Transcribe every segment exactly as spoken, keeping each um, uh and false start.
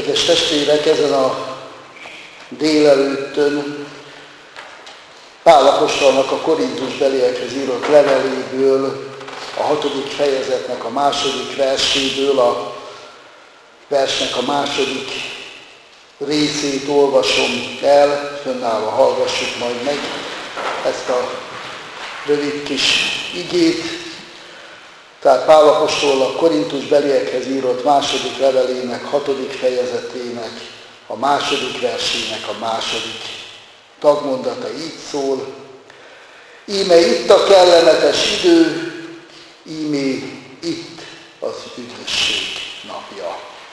Kedves testvérek, ezen a délelőttön Pál apostolnak a korintusbeliekhez írott leveléből, a hatodik fejezetnek a második verséből, a versnek a második részét olvasom el, fönnállva hallgassuk majd meg ezt a rövid kis igét. Tehát Pál apostol a korintusbeliekhez írott második levelének, hatodik fejezetének, a második versének a második tagmondata így szól. Íme itt a kellemetes idő, íme itt az üdvösség napja.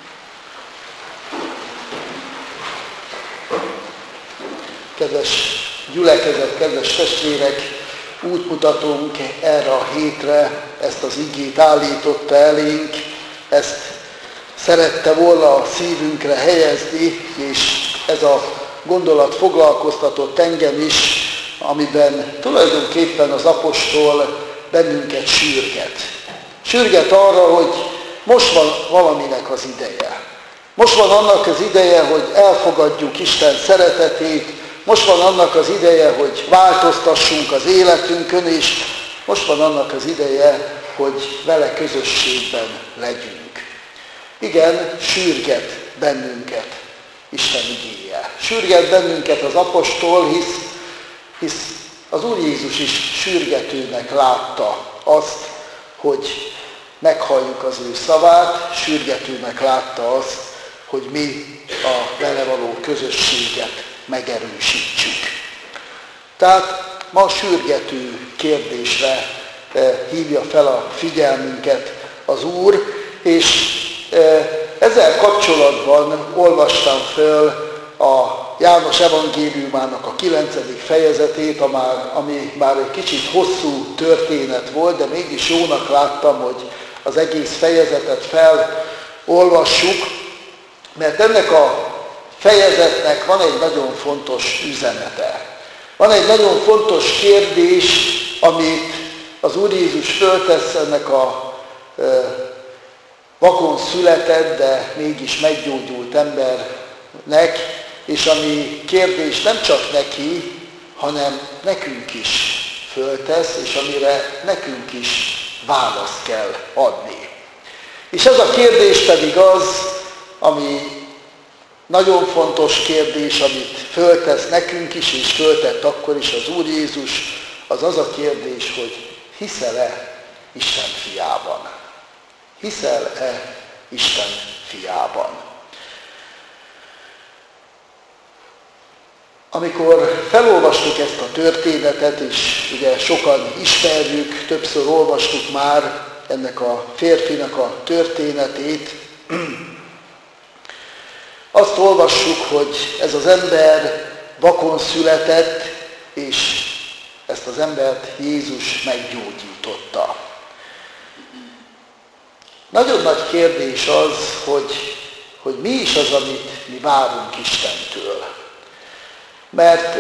Kedves gyülekezet, kedves testvérek, útmutatónk erre a hétre ezt az igét állította elénk, ezt szerette volna a szívünkre helyezni, és ez a gondolat foglalkoztatott engem is, amiben tulajdonképpen az apostol bennünket sürget. Sürget arra, hogy most van valaminek az ideje. Most van annak az ideje, hogy elfogadjuk Isten szeretetét, most van annak az ideje, hogy változtassunk az életünkön, és most van annak az ideje, hogy vele közösségben legyünk. Igen, sürget bennünket Isten igéje. Sürget bennünket az apostol, hisz, hisz az Úr Jézus is sürgetőnek látta azt, hogy meghalljuk az ő szavát, sürgetőnek látta azt, hogy mi a vele való közösséget megerősítsük. Tehát ma sürgető kérdésre hívja fel a figyelmünket az Úr, és ezzel kapcsolatban olvastam föl a János evangéliumának a kilencedik fejezetét, ami már egy kicsit hosszú történet volt, de mégis jónak láttam, hogy az egész fejezetet felolvassuk, mert ennek a fejezetnek van egy nagyon fontos üzenete. Van egy nagyon fontos kérdés, amit az Úr Jézus föltesz ennek a e, vakon született, de mégis meggyógyult embernek, és ami kérdés nem csak neki, hanem nekünk is föltesz, és amire nekünk is választ kell adni. És ez a kérdés pedig az, ami nagyon fontos kérdés, amit föltesz nekünk is, és föltett akkor is az Úr Jézus, az az a kérdés, hogy hiszel-e Isten fiában? Hiszel-e Isten fiában? Amikor felolvastuk ezt a történetet, és ugye sokan ismerjük, többször olvastuk már ennek a férfinak a történetét, azt olvassuk, hogy ez az ember vakon született, és ezt az embert Jézus meggyógyította. Nagyon nagy kérdés az, hogy, hogy mi is az, amit mi várunk Istentől. Mert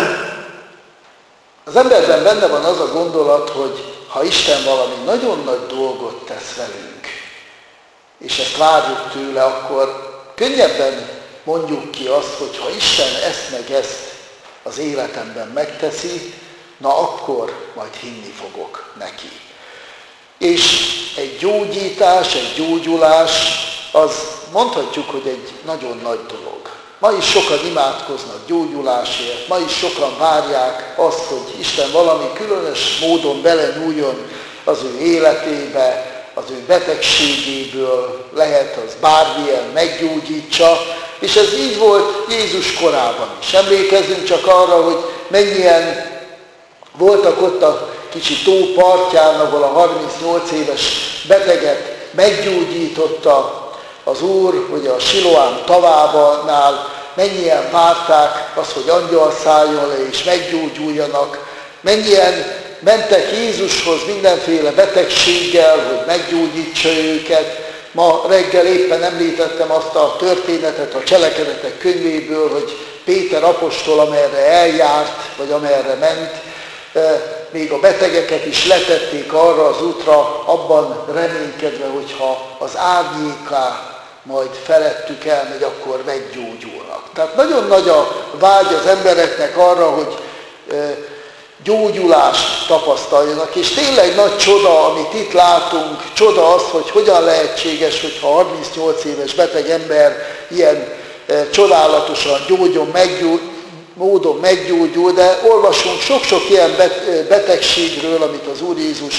az emberben benne van az a gondolat, hogy ha Isten valami nagyon nagy dolgot tesz velünk, és ezt várjuk tőle, akkor könnyebben mondjuk ki azt, hogy ha Isten ezt meg ezt az életemben megteszi, na akkor majd hinni fogok neki. És egy gyógyítás, egy gyógyulás, az mondhatjuk, hogy egy nagyon nagy dolog. Ma is sokan imádkoznak gyógyulásért, ma is sokan várják azt, hogy Isten valami különös módon belenyúljon az ő életébe, az ő betegségéből, lehet az bármilyen meggyógyítsa, és ez így volt Jézus korában is. Emlékezzünk csak arra, hogy mennyien voltak ott a kicsi tó partján, ahol a harmincnyolc éves beteget meggyógyította az Úr, hogy a Siloám tavánál mennyien várták azt, hogy angyal szálljon le és meggyógyuljanak, mennyien mentek Jézushoz mindenféle betegséggel, hogy meggyógyítsa őket. Ma reggel éppen említettem azt a történetet a Cselekedetek könyvéből, hogy Péter apostol, amerre eljárt, vagy amerre ment, még a betegeket is letették arra az útra, abban reménykedve, hogyha az árnyéká majd felettük elmegy, akkor meggyógyulnak. Tehát nagyon nagy a vágy az embereknek arra, hogy gyógyulást tapasztaljanak, és tényleg nagy csoda, amit itt látunk, csoda az, hogy hogyan lehetséges, hogyha harmincnyolc éves beteg ember ilyen csodálatosan gyógyul, meggyógy, módon meggyógyul, de olvasunk sok-sok ilyen betegségről, amit az Úr Jézus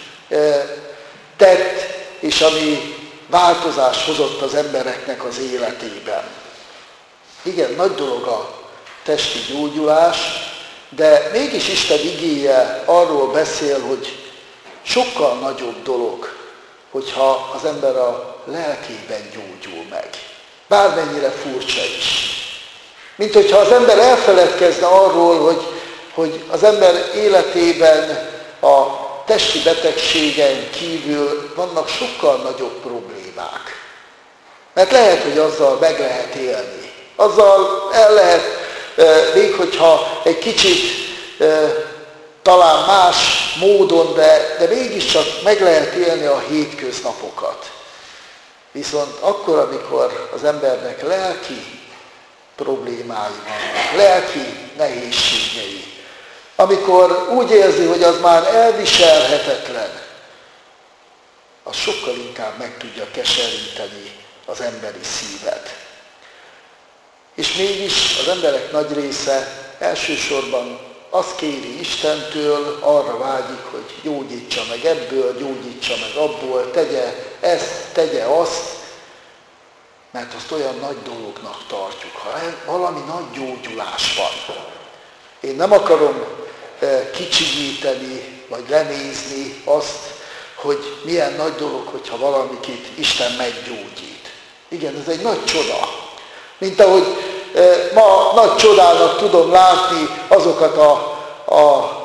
tett, és ami változást hozott az embereknek az életében. Igen, nagy dolog a testi gyógyulás, de mégis Isten igéje arról beszél, hogy sokkal nagyobb dolog, hogyha az ember a lelkében gyógyul meg. Bármennyire furcsa is. Mint hogyha az ember elfeledkezne arról, hogy, hogy az ember életében a testi betegségen kívül vannak sokkal nagyobb problémák. Mert lehet, hogy azzal meg lehet élni. Azzal el lehet, még hogyha egy kicsit talán más módon, de, de mégiscsak meg lehet élni a hétköznapokat. Viszont akkor, amikor az embernek lelki problémái vannak, lelki nehézségei, amikor úgy érzi, hogy az már elviselhetetlen, az sokkal inkább meg tudja keseríteni az emberi szívet. És mégis az emberek nagy része elsősorban azt kéri Istentől, arra vágyik, hogy gyógyítsa meg ebből, gyógyítsa meg abból, tegye ezt, tegye azt, mert azt olyan nagy dolognak tartjuk, ha valami nagy gyógyulás van. Én nem akarom kicsigíteni, vagy lenézni azt, hogy milyen nagy dolog, hogyha valamikit Isten meggyógyít. Igen, ez egy nagy csoda. Mint ahogy ma nagy csodának tudom látni azokat a, a,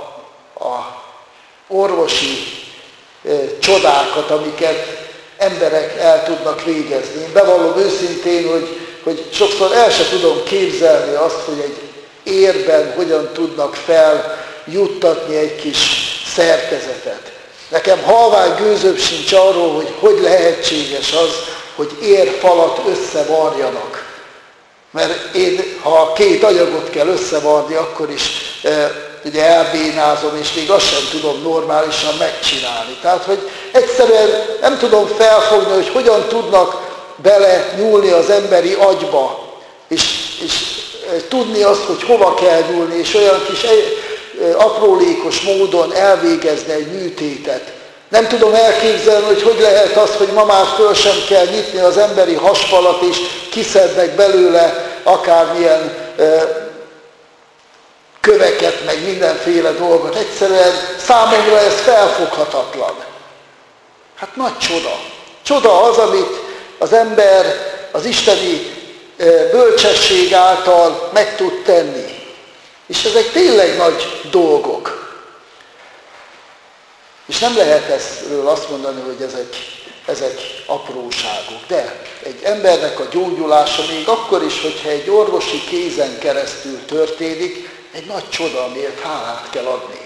a orvosi csodákat, amiket emberek el tudnak végezni. Én bevallom őszintén, hogy, hogy sokszor el sem tudom képzelni azt, hogy egy érben hogyan tudnak feljuttatni egy kis szerkezetet. Nekem halvány gőzöm sincs arról, hogy hogy lehetséges az, hogy érfalat összevarjanak. Mert én, ha két anyagot kell összevarni, akkor is e, ugye elbénázom, és még azt sem tudom normálisan megcsinálni. Tehát, hogy egyszerűen nem tudom felfogni, hogy hogyan tudnak bele nyúlni az emberi agyba, és, és e, tudni azt, hogy hova kell nyúlni, és olyan kis e, e, aprólékos módon elvégezni egy műtétet. Nem tudom elképzelni, hogy hogy lehet az, hogy ma már föl sem kell nyitni az emberi hasfalat, és kiszednek belőle akármilyen e, köveket, meg mindenféle dolgot. Egyszerűen számomra ez felfoghatatlan. Hát nagy csoda. Csoda az, amit az ember az isteni e, bölcsesség által meg tud tenni. És ezek tényleg nagy dolgok. És nem lehet ezről azt mondani, hogy ezek, ezek apróságok. De egy embernek a gyógyulása még akkor is, hogyha egy orvosi kézen keresztül történik, egy nagy csoda, amiért hálát kell adni.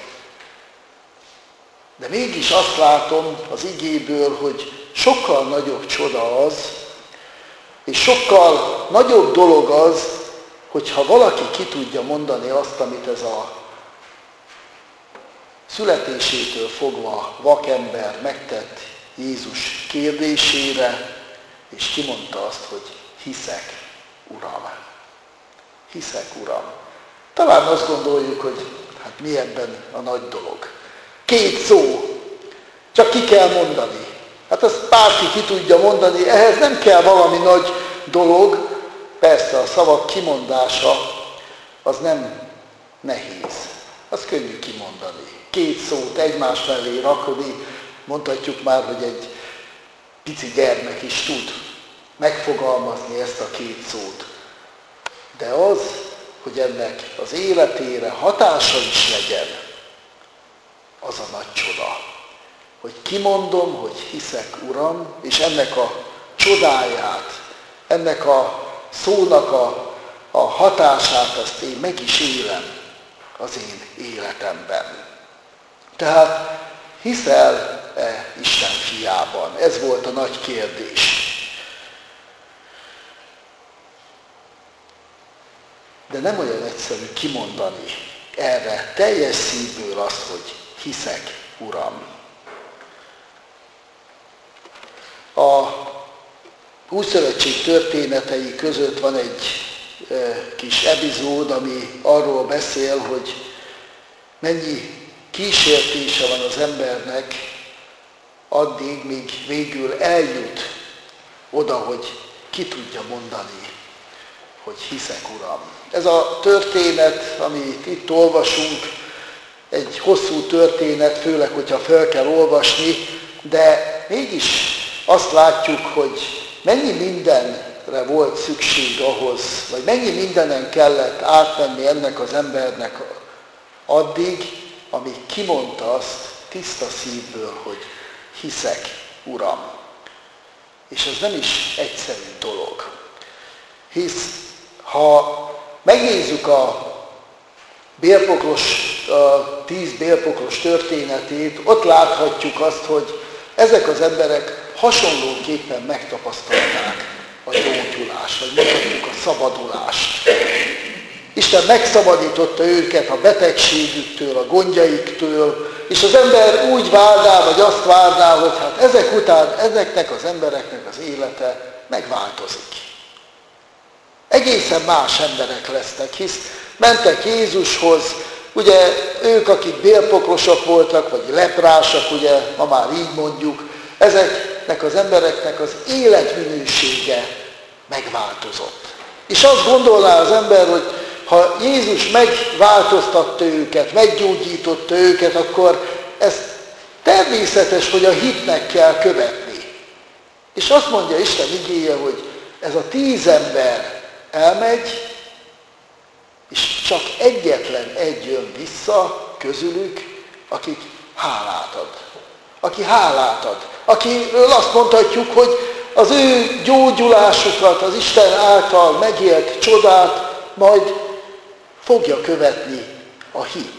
De mégis azt látom az igéből, hogy sokkal nagyobb csoda az, és sokkal nagyobb dolog az, hogyha valaki ki tudja mondani azt, amit ez a születésétől fogva vakember megtett Jézus kérdésére, és kimondta azt, hogy hiszek, Uram. Hiszek, Uram. Talán azt gondoljuk, hogy hát mi ebben a nagy dolog. Két szó, csak ki kell mondani. Hát azt bárki ki tudja mondani, ehhez nem kell valami nagy dolog. Persze a szavak kimondása az nem nehéz. Az könnyű kimondani. Két szót egymás mellé rakni, mondhatjuk már, hogy egy pici gyermek is tud megfogalmazni ezt a két szót. De az, hogy ennek az életére hatása is legyen, az a nagy csoda. Hogy kimondom, hogy hiszek, Uram, és ennek a csodáját, ennek a szónak a, a hatását azt én meg is élem az én életemben. Tehát hiszel-e Isten fiában? Ez volt a nagy kérdés. de nem olyan egyszerű kimondani erre teljes szívből azt, hogy hiszek, Uram. A Újszövetség történetei között van egy kis epizód, ami arról beszél, hogy mennyi kísértése van az embernek addig, míg végül eljut oda, hogy ki tudja mondani, hogy hiszek, Uram. Ez a történet, amit itt olvasunk, egy hosszú történet, főleg, hogyha fel kell olvasni, de mégis azt látjuk, hogy mennyi mindenre volt szükség ahhoz, vagy mennyi mindenen kellett átmenni ennek az embernek addig, amíg kimondta azt tiszta szívből, hogy hiszek, Uram. És ez nem is egyszerű dolog. Hisz, ha megnézzük a bélpoklos, a tíz bélpoklos történetét, ott láthatjuk azt, hogy ezek az emberek hasonlóképpen megtapasztalták a gyógyulást, vagy mondhatjuk a szabadulást. Isten megszabadította őket a betegségüktől, a gondjaiktól, és az ember úgy várná, vagy azt várná, hogy hát ezek után ezeknek az embereknek az élete megváltozik. Egészen más emberek lesznek, hisz mentek Jézushoz, ugye ők, akik bélpoklosok voltak, vagy leprások, ugye ma már így mondjuk, ezeknek az embereknek az életminősége megváltozott. És azt gondolná az ember, hogy ha Jézus megváltoztatta őket, meggyógyította őket, akkor ez természetes, hogy a hitnek kell követni. És azt mondja Isten igéje, hogy ez a tíz ember elmegy, és csak egyetlen egy jön vissza közülük, akik hálát ad. Aki hálát ad. Akiről azt mondhatjuk, hogy az ő gyógyulásukat, az Isten által megélt csodát majd fogja követni a hit.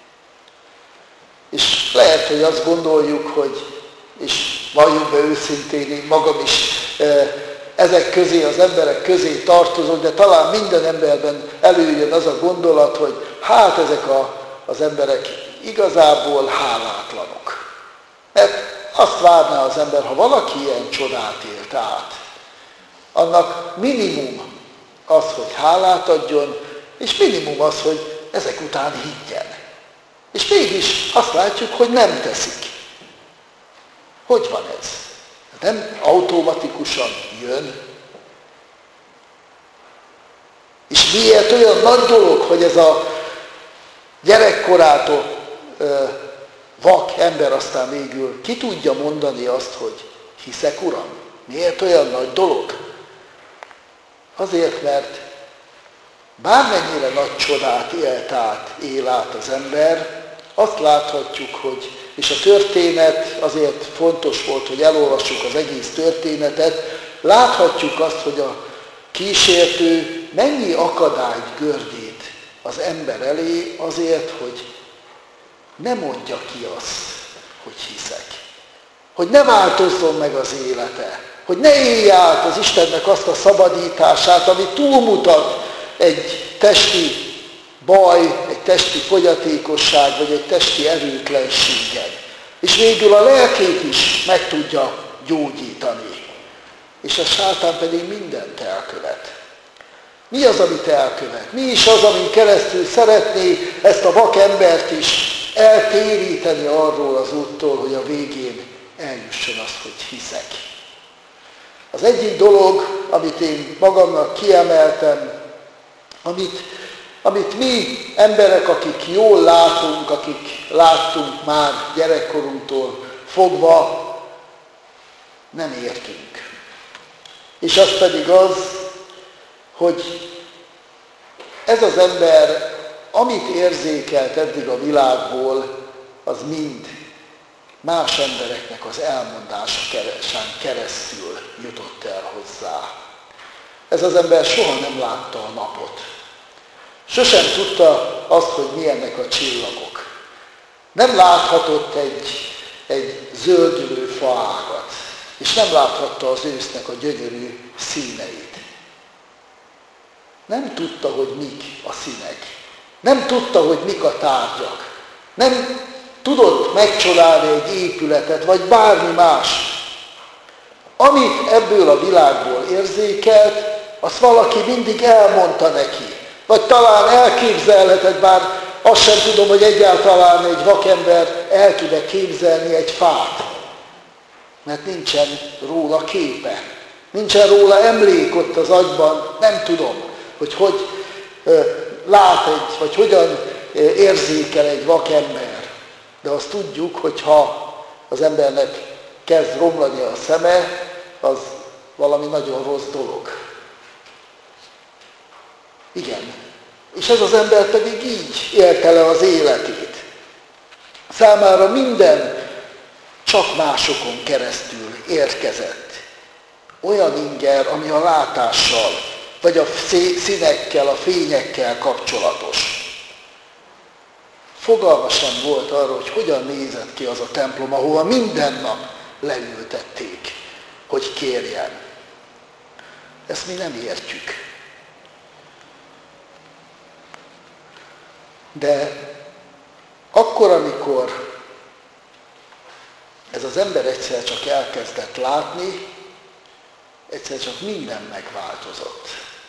És lehet, hogy azt gondoljuk, hogy, és valljuk be őszintén, én magam is ezek közé, az emberek közé tartozok, de talán minden emberben előjön az a gondolat, hogy hát ezek a, az emberek igazából hálátlanok. Mert azt várná az ember, ha valaki ilyen csodát élt át, annak minimum az, hogy hálát adjon, és minimum az, hogy ezek után higgyen. És mégis azt látjuk, hogy nem teszik. Hogy van ez? Nem automatikusan jön. És miért olyan nagy dolog, hogy ez a gyerekkorától ö, vak ember aztán végül ki tudja mondani azt, hogy hiszek, Uram? Miért olyan nagy dolog? Azért, mert bármennyire nagy csodát élt át, él át az ember, azt láthatjuk, hogy, és a történet azért fontos volt, hogy elolvassuk az egész történetet, láthatjuk azt, hogy a kísértő mennyi akadályt gördít az ember elé azért, hogy ne mondja ki azt, hogy hiszek. Hogy ne változzon meg az élete. Hogy ne élje át az Istennek azt a szabadítását, ami túlmutat egy testi baj, egy testi fogyatékosság, vagy egy testi erőtlenségen. És végül a lelkét is meg tudja gyógyítani. És a sátán pedig mindent elkövet. Mi az, amit elkövet? Mi is az, amin keresztül szeretné ezt a vakembert is eltéríteni arról az úttól, hogy a végén eljusson azt, hogy hiszek. Az egyik dolog, amit én magamnak kiemeltem, amit, amit mi emberek, akik jól látunk, akik láttunk már gyerekkorunktól fogva, nem értünk. És az pedig az, hogy ez az ember, amit érzékelt eddig a világból, az mind más embereknek az elmondása keresztül jutott el hozzá. Ez az ember soha nem látta a napot. Sosem tudta azt, hogy milyennek a csillagok. Nem láthatott egy, egy zöldülő faágat, és nem láthatta az ősznek a gyönyörű színeit. nem tudta, hogy mik a színek. Nem tudta, hogy mik a tárgyak. Nem tudott megcsodálni egy épületet, vagy bármi más. Amit ebből a világból érzékelt, azt valaki mindig elmondta neki. Vagy talán elképzelhetett, bár azt sem tudom, hogy egyáltalán egy vakember el tud-e képzelni egy fát. Mert nincsen róla képe. Nincsen róla emlék ott az agyban. Nem tudom, hogy hogy ö, lát egy, vagy hogyan érzékel egy vakember. De azt tudjuk, hogy ha az embernek kezd romlani a szeme, az valami nagyon rossz dolog. Igen. És ez az ember pedig így élte le az életét. Számára minden csak másokon keresztül érkezett. Olyan inger, ami a látással, vagy a színekkel, a fényekkel kapcsolatos. Fogalma sem volt arról, hogy hogyan nézett ki az a templom, ahova minden nap leültették, hogy kérjen. Ezt mi nem értjük. De akkor, amikor ez az ember egyszer csak elkezdett látni, egyszer csak minden megváltozott.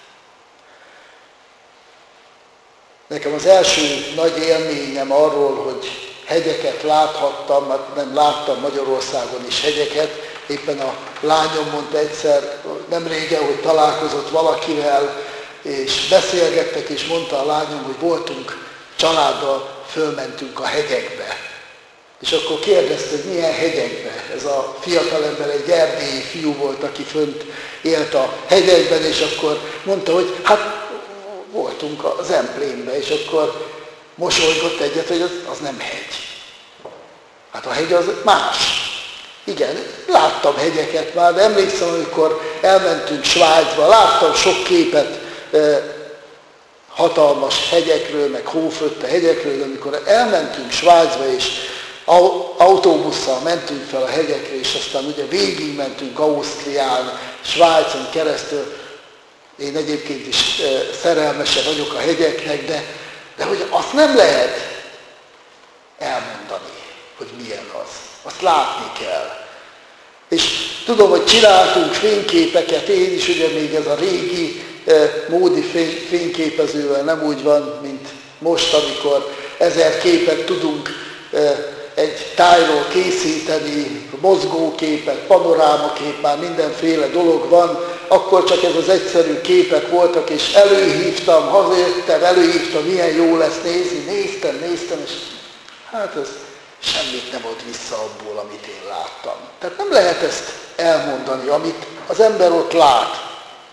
Nekem az első nagy élményem arról, hogy hegyeket láthattam, mert nem láttam Magyarországon is hegyeket, éppen a lányom mondta egyszer, nem régen, hogy találkozott valakivel, és beszélgettek, és mondta a lányom, hogy voltunk családdal, fölmentünk a hegyekbe. És akkor kérdezte, hogy milyen hegyekbe. Ez a fiatalember egy erdélyi fiú volt, aki fönt élt a hegyekben, és akkor mondta, hogy hát voltunk a Zemplénben, és akkor mosolygott egyet, hogy az, az nem hegy. Hát a hegy az más. Igen, láttam hegyeket már, de emlékszem, amikor elmentünk Svájcba, láttam sok képet eh, hatalmas hegyekről, meg hófötte hegyekről, de amikor elmentünk Svájcba, és autóbusszal mentünk fel a hegyekre, és aztán ugye végig mentünk Ausztrián, Svájcon keresztül. Én egyébként is szerelmese vagyok a hegyeknek, de, de hogy azt nem lehet elmondani, hogy milyen az. Azt látni kell. És tudom, hogy csináltunk fényképeket, én is, ugye még ez a régi módi fényképezővel nem úgy van, mint most, amikor ezer képet tudunk egy tájról készíteni, mozgóképet, panorámakép, már mindenféle dolog van, akkor csak ez az egyszerű képek voltak, és előhívtam, hazajöttem, előhívtam, milyen jó lesz nézni, néztem, néztem, és hát ez semmit nem ad vissza abból, amit én láttam. Tehát nem lehet ezt elmondani, amit az ember ott lát.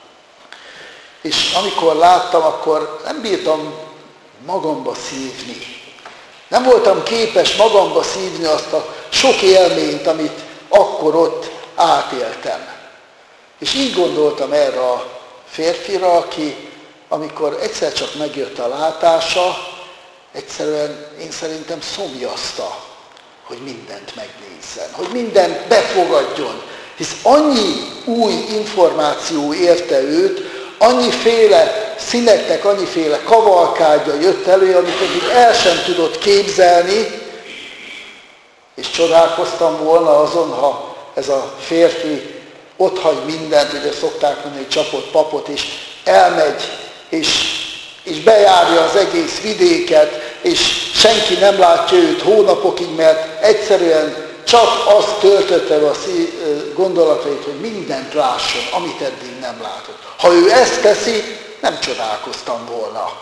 És amikor láttam, akkor nem bírtam magamba szívni. Nem voltam képes magamba szívni azt a sok élményt, amit akkor ott átéltem. És így gondoltam erre a férfira, aki, amikor egyszer csak megjött a látása, egyszerűen én szerintem szomjazta, hogy mindent megnézzen, hogy mindent befogadjon. Hisz annyi új információ érte őt, annyiféle színeknek, annyiféle kavalkádja jött elő, amit eddig el sem tudott képzelni, és csodálkoztam volna azon, ha ez a férfi otthagy mindent, ugye szokták mondani, hogy csapott papot, és elmegy, és, és bejárja az egész vidéket, és senki nem látja őt hónapokig, mert egyszerűen csak azt töltötte a gondolatait, hogy mindent lásson, amit eddig nem látott. Ha ő ezt teszi, nem csodálkoztam volna.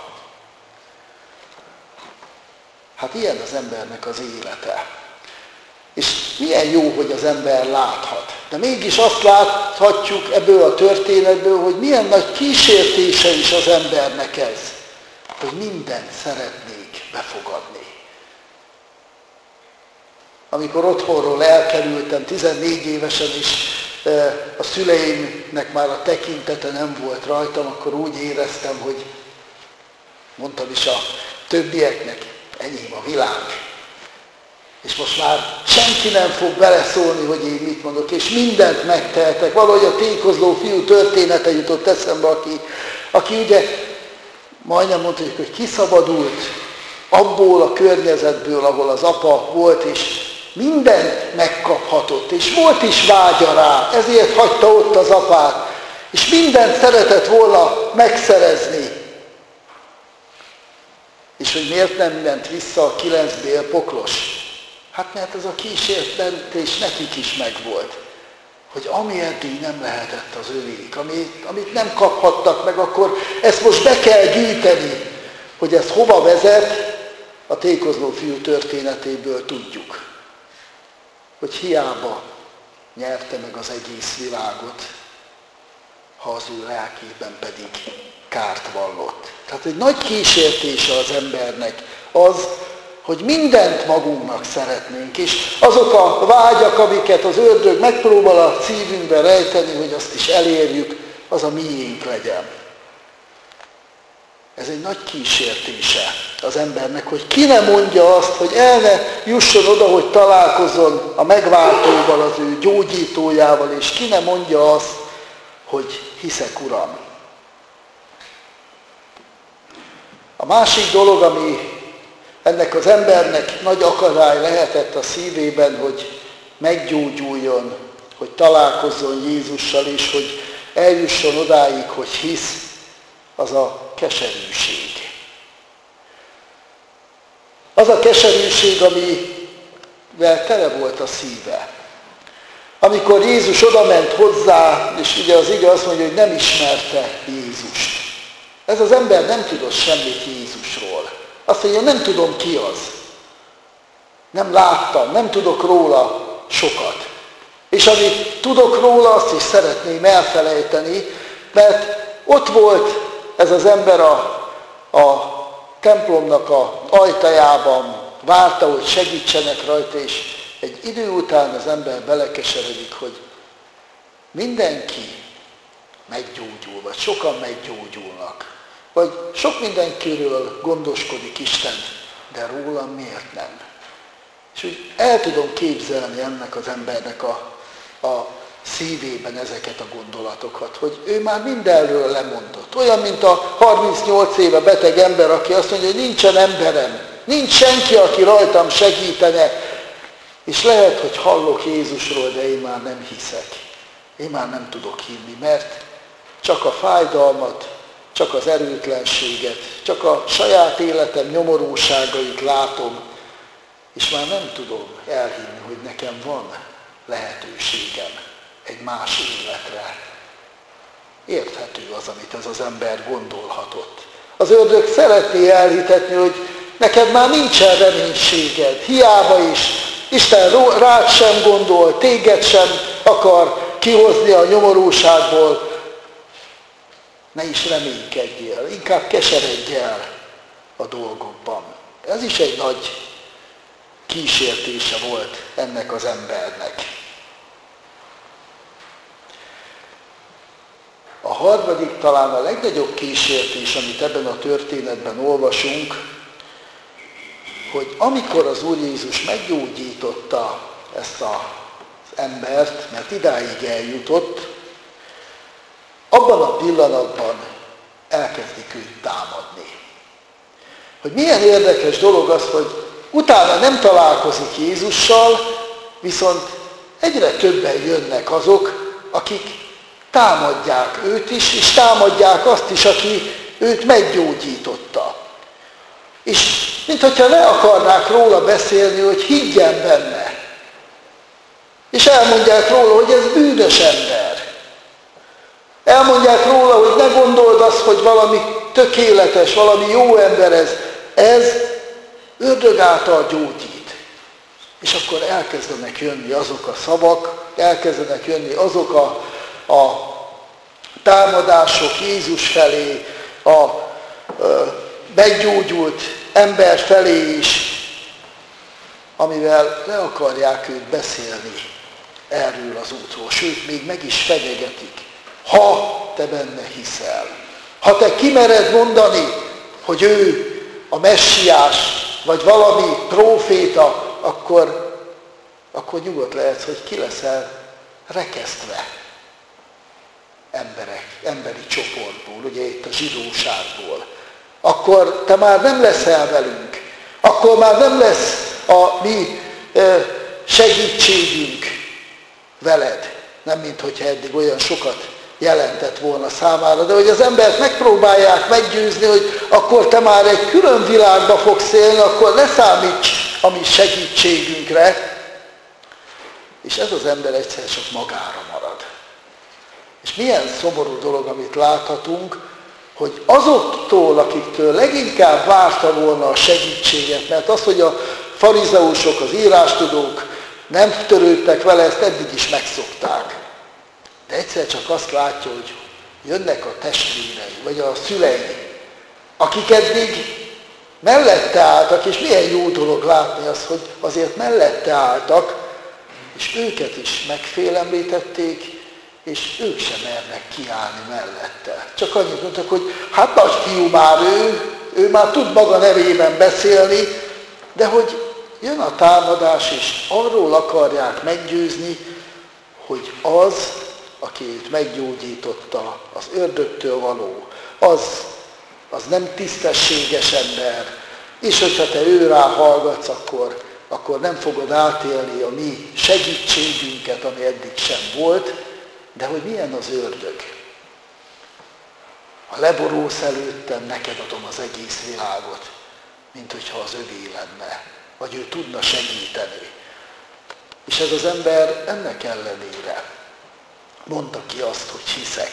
Hát ilyen az embernek az élete. És milyen jó, hogy az ember láthat. De mégis azt láthatjuk ebből a történetből, hogy milyen nagy kísértése is az embernek ez, hogy mindent szeretnék befogadni. Amikor otthonról elkerültem, tizennégy évesen is, a szüleimnek már a tekintete nem volt rajtam, akkor úgy éreztem, hogy mondtam is a többieknek, enyém a világ. És most már senki nem fog beleszólni, hogy én mit mondok, és mindent megtehetek. Valahogy a tékozló fiú története jutott eszembe, aki, aki ugye majdnem mondhatjuk, hogy kiszabadult abból a környezetből, ahol az apa volt, és mindent megkaphatott, és volt is vágya rá, ezért hagyta ott az apát, és mindent szeretett volna megszerezni. És hogy miért nem ment vissza a kilenc bélpoklos? Hát mert ez a kísértés nekik is megvolt, hogy ami eddig nem lehetett az övék, amit, amit nem kaphattak meg, akkor ezt most be kell gyűjteni, hogy ez hova vezet, a tékozló fiú történetéből tudjuk, hogy hiába nyerte meg az egész világot, ha az ő lelkében pedig kárt vallott. Tehát egy nagy kísértése az embernek az, hogy mindent magunknak szeretnénk, és azok a vágyak, amiket az ördög megpróbál a szívünkbe rejteni, hogy azt is elérjük, az a miénk legyen. Ez egy nagy kísértése az embernek, hogy ki ne mondja azt, hogy el ne jusson oda, hogy találkozzon a megváltóval, az ő gyógyítójával, és ki ne mondja azt, hogy hiszek, Uram. A másik dolog, ami ennek az embernek nagy akadály lehetett a szívében, hogy meggyógyuljon, hogy találkozzon Jézussal, és hogy eljusson odáig, hogy hisz, az a keserűség. Az a keserűség, amivel tele volt a szíve. Amikor Jézus odament hozzá, és ugye az ige azt mondja, hogy nem ismerte Jézust. Ez az ember nem tudott semmit Jézusról. Azt mondja, nem tudom ki az. Nem láttam, nem tudok róla sokat. És amit tudok róla, azt is szeretném elfelejteni, mert ott volt ez az ember a, a templomnak a ajtajában, várta, hogy segítsenek rajta, és egy idő után az ember belekeseredik, hogy mindenki meggyógyul, vagy sokan meggyógyulnak. Vagy sok mindenkiről gondoskodik Isten, de rólam miért nem? És úgy el tudom képzelni ennek az embernek a, a szívében ezeket a gondolatokat, hogy ő már mindenről lemondott. Olyan, mint a harmincnyolc éve beteg ember, aki azt mondja, hogy nincsen emberem, nincs senki, aki rajtam segítene, és lehet, hogy hallok Jézusról, de én már nem hiszek. Én már nem tudok hinni, mert csak a fájdalmat, csak az erőtlenséget, csak a saját életem nyomorúságait látom, és már nem tudom elhinni, hogy nekem van lehetőségem egy más életre. Érthető az, amit ez az ember gondolhatott. Az ördög szeretné elhitetni, hogy neked már nincsen reménységed, hiába is. Isten rád sem gondol, téged sem akar kihozni a nyomorúságból. Ne is reménykedjél, inkább keseredj el a dolgokban. Ez is egy nagy kísértése volt ennek az embernek. A harmadik, talán a legnagyobb kísértés, amit ebben a történetben olvasunk, hogy amikor az Úr Jézus meggyógyította ezt az embert, mert idáig eljutott, abban a pillanatban elkezdik őt támadni. Hogy milyen érdekes dolog az, hogy utána nem találkozik Jézussal, viszont egyre többen jönnek azok, akik támadják őt is, és támadják azt is, aki őt meggyógyította. És mintha le akarnák róla beszélni, hogy higgyen benne. És elmondják róla, hogy ez bűnös ember. Elmondják róla, hogy ne gondold azt, hogy valami tökéletes, valami jó ember ez. Ez ördög által gyógyít. És akkor elkezdenek jönni azok a szavak, elkezdenek jönni azok a, a támadások Jézus felé, a, a meggyógyult ember felé is, amivel le akarják őt beszélni erről az útról. Sőt, még meg is fenyegetik. Ha te benne hiszel, ha te kimered mondani, hogy ő a messiás, vagy valami próféta, akkor, akkor nyugodt lehetsz, hogy ki leszel rekesztve emberek, emberi csoportból, ugye itt a zsidóságból. akkor te már nem leszel velünk, akkor már nem lesz a mi segítségünk veled. Nem, mint hogyha eddig olyan sokat jelentett volna számára, de hogy az embert megpróbálják meggyőzni, hogy akkor te már egy külön világba fogsz élni, akkor ne számíts a mi segítségünkre. És ez az ember egyszer csak magára marad. És milyen szomorú dolog, amit láthatunk, hogy azoktól, akiktől leginkább várta volna a segítséget, mert az, hogy a farizeusok, az írástudók nem törődtek vele, ezt eddig is megszokták. De egyszer csak azt látja, hogy jönnek a testvérei, vagy a szülei, akik eddig mellette álltak, és milyen jó dolog látni azt, hogy azért mellette álltak, és őket is megfélemlítették, és ők sem mernek kiállni mellette. Csak annyit mondtak, hogy hát nagyfiú már ő, ő már tud maga nevében beszélni, de hogy jön a támadás, és arról akarják meggyőzni, hogy az, aki őt meggyógyította, az ördögtől való, az, az nem tisztességes ember, és hogyha te ő rá hallgatsz, akkor, akkor nem fogod átélni a mi segítségünket, ami eddig sem volt, de hogy milyen az ördög. Ha leborulsz előttem, neked adom az egész világot, mint hogyha az övé lenne, vagy ő tudna segíteni. És ez az ember ennek ellenére mondta ki azt, hogy hiszek.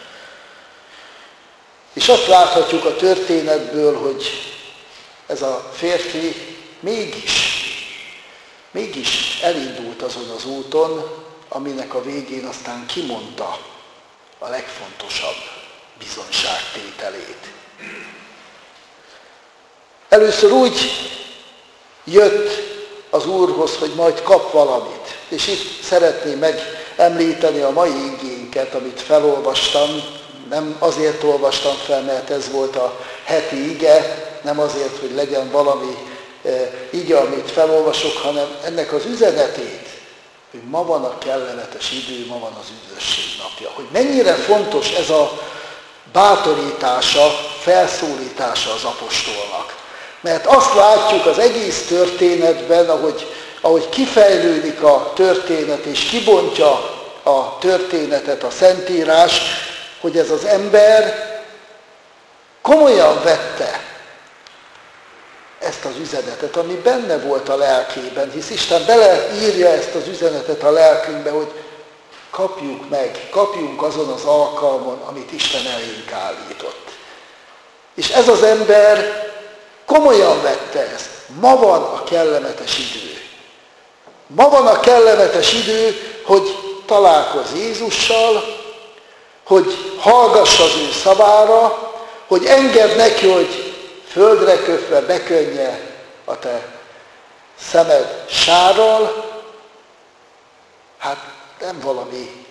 És azt láthatjuk a történetből, hogy ez a férfi mégis, mégis elindult azon az úton, aminek a végén aztán kimondta a legfontosabb bizonyságtételét. Először úgy jött az Úrhoz, hogy majd kap valamit. És itt szeretném megemlíteni a mai igénket, amit felolvastam. Nem azért olvastam fel, mert ez volt a heti ige, nem azért, hogy legyen valami ige, amit felolvasok, hanem ennek az üzenetét, hogy ma van a kellemetes idő, ma van az üdvösség napja. Hogy mennyire fontos ez a bátorítása, felszólítása az apostolnak. Mert azt látjuk az egész történetben, ahogy, ahogy kifejlődik a történet, és kibontja a történetet a Szentírás, hogy ez az ember komolyan vette ezt az üzenetet, ami benne volt a lelkében, hisz Isten beleírja ezt az üzenetet a lelkünkbe, hogy kapjuk meg, kapjunk azon az alkalmon, amit Isten elénk állított. És ez az ember komolyan vette ezt. Ma van a kellemetes idő. Ma van a kellemetes idő, hogy találkozz Jézussal, hogy hallgass az ő szavára, hogy engedd neki, hogy földre köpve bekönje a te szemed sárral. Hát nem valami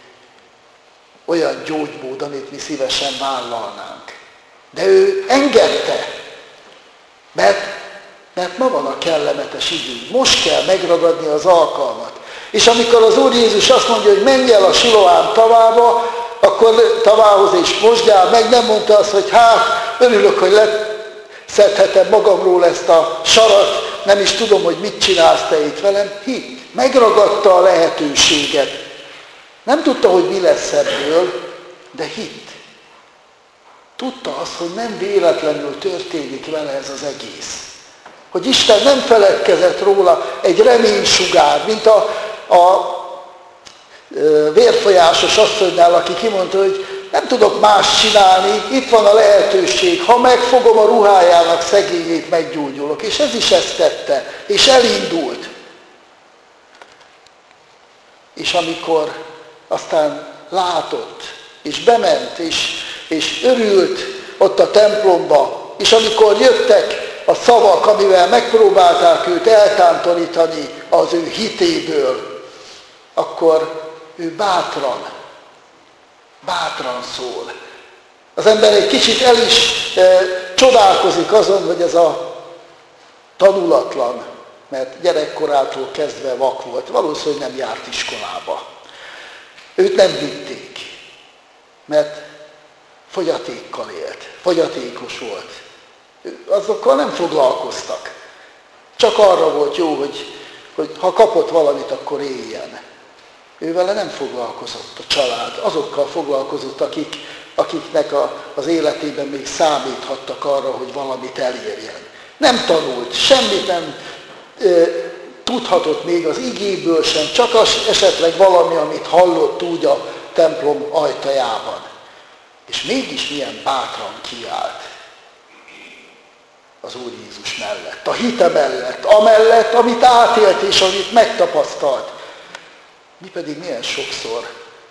olyan gyógymód, amit mi szívesen vállalnánk. De ő engedte, mert, mert ma van a kellemetes idő. Most kell megragadni az alkalmat. És amikor az Úr Jézus azt mondja, hogy menj el a Siloám tavába, akkor tavához és mosdjál meg, nem mondta azt, hogy hát örülök, hogy leszedhetem magamról ezt a sarat, nem is tudom, hogy mit csinálsz te itt velem. Hitt, megragadta a lehetőséget. Nem tudta, hogy mi lesz ebből, de hitt. Tudta azt, hogy nem véletlenül történik vele ez az egész. Hogy Isten nem feledkezett róla egy reménysugár, mint a, a vérfolyásos asszonynál, aki kimondta, hogy nem tudok más csinálni, itt van a lehetőség, ha megfogom a ruhájának szegényét, meggyógyulok. És ez is ezt tette, és elindult. És amikor aztán látott, és bement, és, és örült ott a templomba, és amikor jöttek a szavak, amivel megpróbálták őt eltántorítani az ő hitéből, akkor ő bátran, bátran szól. Az ember egy kicsit el is e, csodálkozik azon, hogy ez a tanulatlan, mert gyerekkorától kezdve vak volt, valószínűleg nem járt iskolába. Őt nem vitték, mert fogyatékkal élt, fogyatékos volt. Azokkal nem foglalkoztak. Csak arra volt jó, hogy, hogy ha kapott valamit, akkor éljen. Ővele nem foglalkozott a család. Azokkal foglalkozott, akik, akiknek a, az életében még számíthattak arra, hogy valamit elérjen. Nem tanult, semmit nem e, tudhatott még az igéből sem, csak az esetleg valami, amit hallott úgy a templom ajtajában. És mégis milyen bátran kiállt az Úr Jézus mellett, a hite mellett, amellett, amit átélt és amit megtapasztalt. Mi pedig milyen sokszor,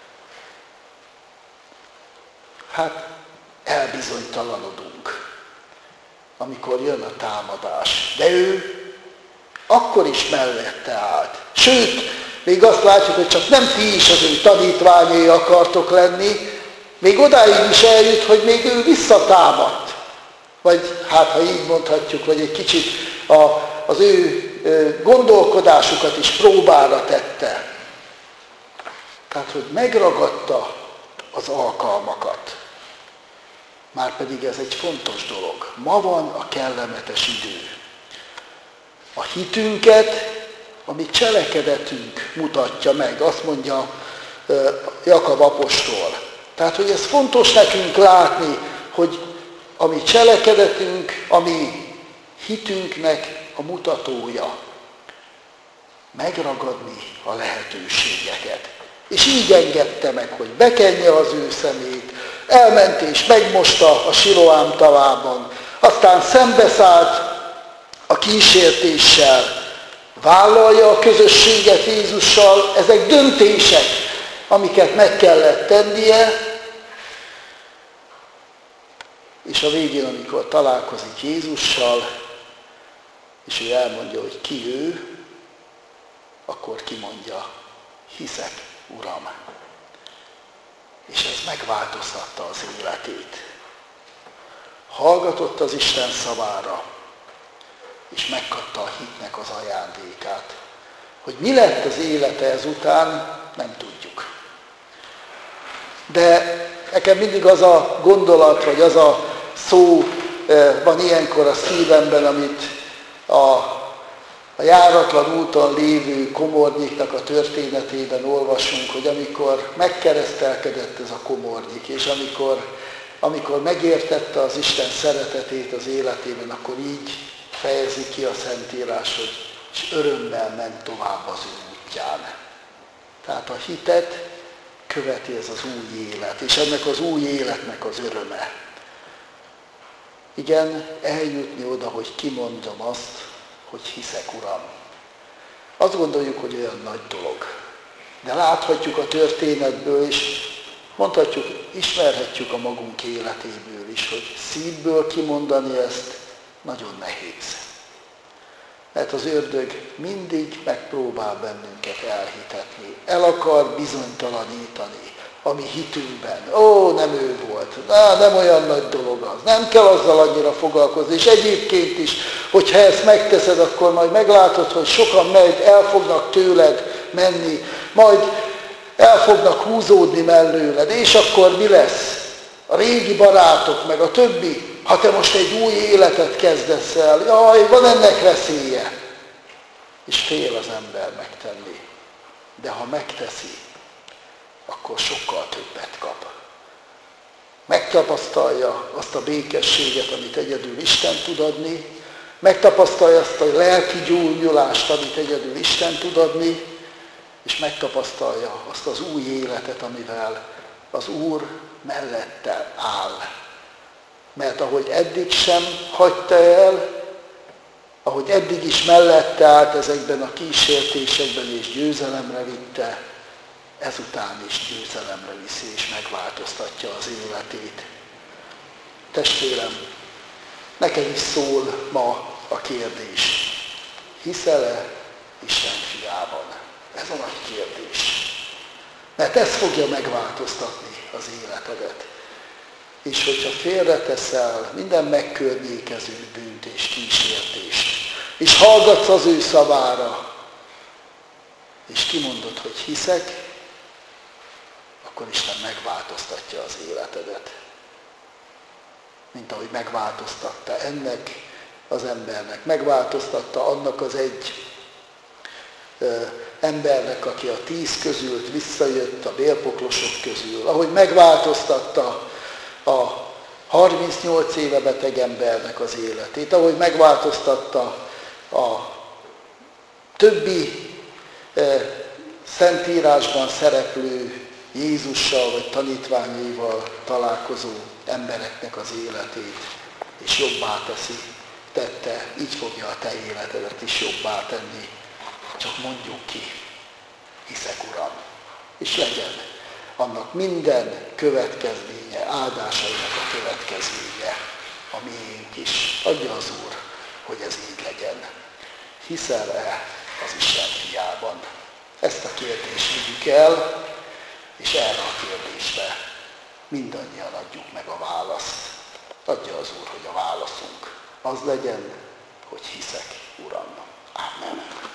hát elbizonytalanodunk, amikor jön a támadás. De ő akkor is mellette állt. Sőt, még azt látjuk, hogy csak nem ti is az ő tanítványai akartok lenni, még odáig is eljut, hogy még ő visszatámadt. Vagy hát, ha így mondhatjuk, vagy egy kicsit a, az ő gondolkodásukat is próbára tette. Tehát, hogy megragadta az alkalmakat. Márpedig ez egy fontos dolog. Ma van a kellemetes idő. A hitünket, a mi cselekedetünk mutatja meg, azt mondja Jakab apostol. Tehát, hogy ez fontos nekünk látni, hogy a mi cselekedetünk, a mi hitünknek a mutatója. Megragadni a lehetőségeket. És így engedte meg, hogy bekenje az ő szemét, elment és megmosta a Siloám tavában, aztán szembeszállt a kísértéssel, vállalja a közösséget Jézussal, ezek döntések, amiket meg kellett tennie, és a végén, amikor találkozik Jézussal, és ő elmondja, hogy ki ő, akkor kimondja, hiszek, Uram. És ez megváltoztatta az életét. Hallgatott az Isten szavára, és megkapta a hitnek az ajándékát. Hogy mi lett az élete ezután, nem tudjuk. De nekem mindig az a gondolat, vagy az a szó van ilyenkor a szívemben, amit a A járatlan úton lévő komornyiknak a történetében olvasunk, hogy amikor megkeresztelkedett ez a komornyik, és amikor, amikor megértette az Isten szeretetét az életében, akkor így fejezi ki a Szentírás, hogy és örömmel ment tovább az ő útján. Tehát a hitet követi ez az új élet, és ennek az új életnek az öröme. Igen, eljutni oda, hogy kimondom azt, hogy hiszek, Uram. Azt gondoljuk, hogy olyan nagy dolog. De láthatjuk a történetből, és mondhatjuk, ismerhetjük a magunk életéből is, hogy szívből kimondani ezt nagyon nehéz. Mert az ördög mindig megpróbál bennünket elhitetni. El akar bizonytalanítani a mi hitünkben. Ó, nem ő volt. Á, nem olyan nagy dolog az. Nem kell azzal annyira foglalkozni. És egyébként is, hogyha ezt megteszed, akkor majd meglátod, hogy sokan megy, el fognak tőled menni, majd el fognak húzódni mellőled. És akkor mi lesz? A régi barátok, meg a többi, ha te most egy új életet kezdesz el, jaj, van ennek veszélye. És fél az ember megtenni. De ha megteszi, akkor sokkal többet kap. Megtapasztalja azt a békességet, amit egyedül Isten tud adni, megtapasztalja azt a lelki gyógyulást, amit egyedül Isten tud adni, és megtapasztalja azt az új életet, amivel az Úr mellette áll. Mert ahogy eddig sem hagyta el, ahogy eddig is mellette állt ezekben a kísértésekben és győzelemre vitte, ezután is győzelemre viszi és megváltoztatja az életét. Testvérem, neked is szól ma a kérdés. Hiszel-e Isten fiában? Ez a nagy kérdés. Mert ez fogja megváltoztatni az életedet. És hogyha félreteszel minden megkörnyékező bűnt és kísértést, és hallgatsz az ő szavára, és kimondod, hogy hiszek, akkor Isten megváltoztatja az életedet. mint ahogy megváltoztatta ennek az embernek. Megváltoztatta annak az egy ö, embernek, aki a tíz közül visszajött, a bélpoklosok közül. Ahogy megváltoztatta a harmincnyolc éve beteg embernek az életét. Ahogy megváltoztatta a többi ö, Szentírásban szereplő Jézussal vagy tanítványaival találkozó embereknek az életét, és jobbá teszi, tette, így fogja a te életedet is jobbá tenni. Csak mondjuk ki, hiszek, Uram, és legyen annak minden következménye, áldásainak a következménye, a miénk is. Adja az Úr, hogy ez így legyen. Hiszel-e az Isten fiában? Ezt a kérdést vigyük el, és erre a kérdésre mindannyian adjuk meg a választ. Adja az Úr, hogy a válaszunk az legyen, hogy hiszek, Uram. Amen.